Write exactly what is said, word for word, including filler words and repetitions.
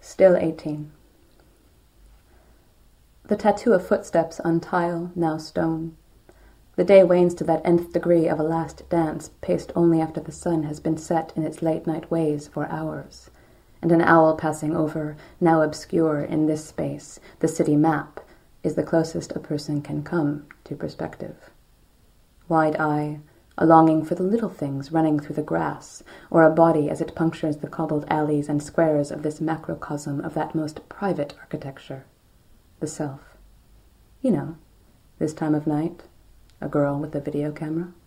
Still eighteen. The tattoo of footsteps on tile, now stone. The day wanes to that nth degree of a last dance, paced only after the sun has been set in its late-night ways for hours, and an owl passing over, now obscure in this space, the city map, is the closest a person can come to perspective. Wide eye, a longing for the little things running through the grass, or a body as it punctures the cobbled alleys and squares of this macrocosm of that most private architecture, the self. You know, this time of night, a girl with a video camera.